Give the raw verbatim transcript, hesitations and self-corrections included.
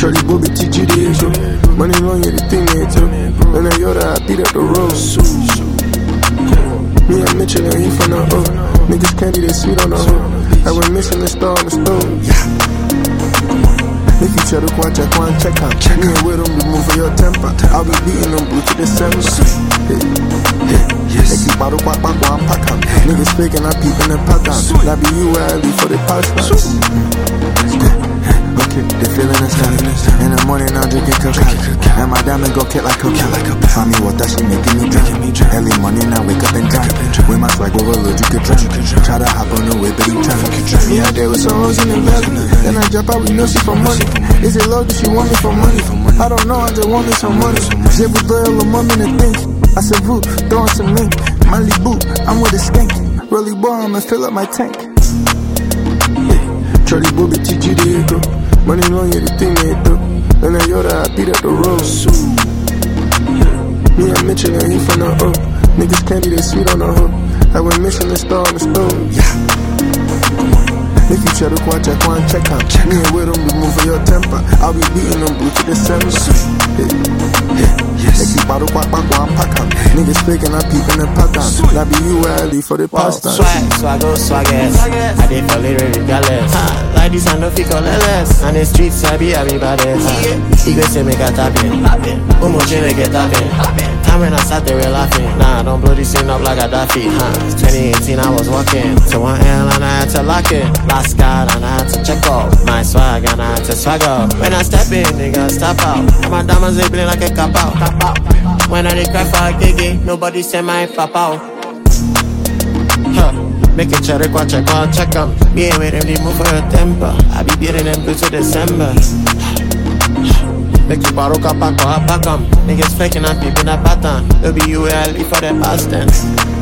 Charlie Bobby teach you the issue. Money long, yeah, the thing they too. When I Yoda, I beat up the road. Me and Mitchell and he from the O. Niggas candy, they sweet on the hoe. I went missing the star on the stove. If you try to watch, I can't check out. Me and with them, remove for your temper. I'll be beating them blue to December. They keep out of quack, back, one pack out. Niggas faking, I peep in the pattern. That be you where I leave for the past. Okay, they feeling the sun. In the morning, I'm drinking cocaine. And my diamond go kick like cocaine. Find me water, she making me drink. Early morning, I wake up and drive. With my swag overload, you could drive. Try to hop on the way, but he trying. Yeah, there was some hoes in the valley. Then I drop out, we know she for money. Is it low, does she want me for money? I don't know, I just want me some money. She was girl, a mom in the think. I said, root, throwing some mink. Miley boot, I'm with a skank. Rolly boy, I'ma fill up my tank. Charlie Bobby teach you the ego. Money long, yeah, the thing they do. When I Yoda, I beat up the road. Me and Mitchell and he from the O. Niggas candy, they sweet on the hoe. I went missing the star on the stove. If you try to watch, I can't check out. Me and with them, remove for your temper. I'll be beating them blue to December. They keep out of quack, back, one pack out. Niggas faking, I peep in the pattern. That be you where I leave for the past time. Swag, swaggo, swaggass. I did for little regardless. Like this, I know fi call less. On the streets, I be, I be baddest. He go say make a tap in. Umo chile get tap in. Time when I sat there real laughing. Nah, don't blow this thing up like a Daffy. Huh? twenty eighteen, I was walking to one L and I had to lock it. Last card and I had to check out my swag and I had to swag out. When I step in, nigga, step out. And my diamonds, they blink like a cap out. When I dey cry for a giggy, nobody say my pop out. Huh. Make it check, watch, check out, check out. Me and with them, they move for your temper. I be beating them blue to December. Make you borrow up, pack up, pack up. Niggas faking and peeping a pattern. It'll be you where I leave for the past tense.